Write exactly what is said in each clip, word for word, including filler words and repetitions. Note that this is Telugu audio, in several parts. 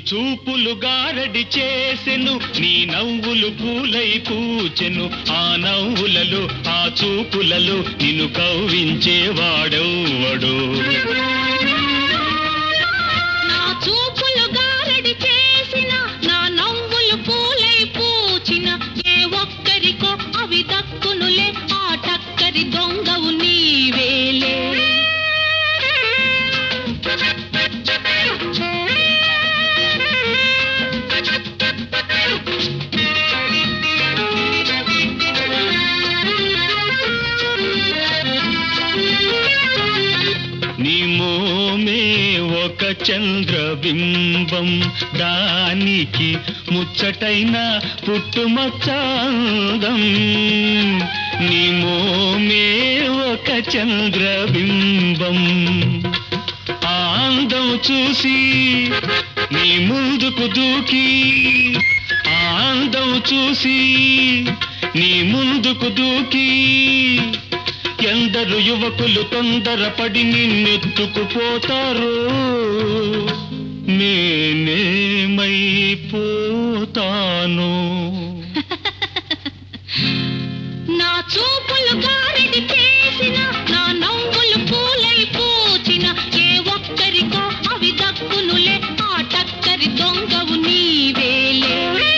చూపులు గారడి చేసెను, నీ నవ్వులు పూలై పూచెను. ఆ నవ్వులలో ఆ చూపులలో నిన్ను కవ్వించేవాడెవ్వడు? నా చూపులు గారడి చేసిన, నా నవ్వులు పూలై పూచిన, ఏ ఒక్కరికో అవి దక్కునులే, ఆ టక్కరి దొంగవు నీవేలే. నీ మోమే ఒక చంద్రబింబం, దానికి ముచ్చటైన పుట్టుమచ్చందం. నీ మోమే ఒక చంద్రబింబం, ఆ అందం చూసి నీ ముందుకు దూకి, ఆ అందం చూసి నీ ముందుకు దూకి, ఎందరు యువకులు తొందరపడి నిన్నెత్తుకుపోతారు, నేనేమైపోతాను? నా చూపులు గారడి చేసిన, నా నవ్వులు పూలై పూచిన, ఏ ఒక్కరికో అవి దక్కునులే, ఆ టక్కరి దొంగవు నీవేలే.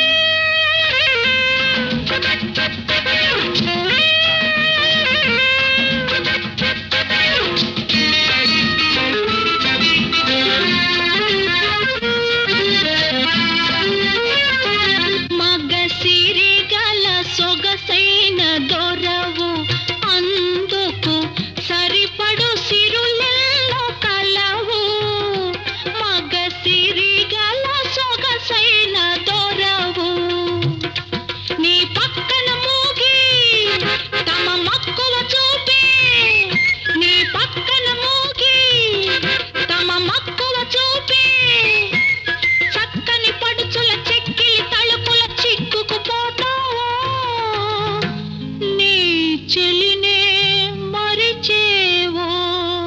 మగ సిరిగల సొగసైన దొరవు, అందుకు సరిపడు సిరులెల్లో కలవు. మగ సిరిగల సొగసైన దొరవు, నీ పక్కన మూగి తమ మక్కువ చూపి, నీ పక్కన మూగి తమ మక్కువ చూపి, చక్కని పడుచుల చెక్కిలి తలుపుల చిక్కుకుపోతావో, నీ చెలినే మరిచేవో.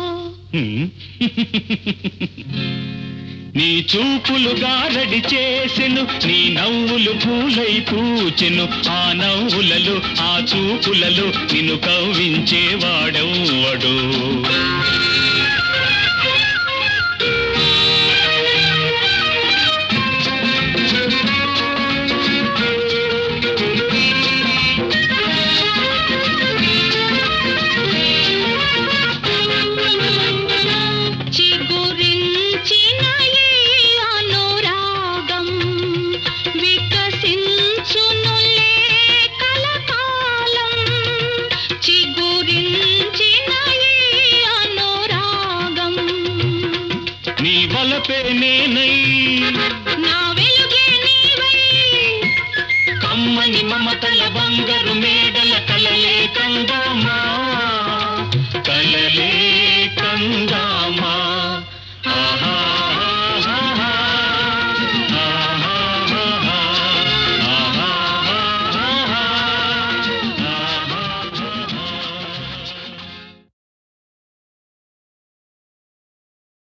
నీ చూపులు గారడి చేసెను, నీ నవ్వులు పూలై పూచెను. ఆ నవ్వులలో ఆ చూపులలో నిన్ను కవ్వించేవాడెవ్వడు? చిగురించిన ఈ అనురాగం వికసించునులే కలకాలం. చిగురించిన ఈ అనురాగం, నీ వలపే నేనై, నా వెలుగే నీవై, కమ్మని మమతల బంగారు మేడల కలలే కందమా.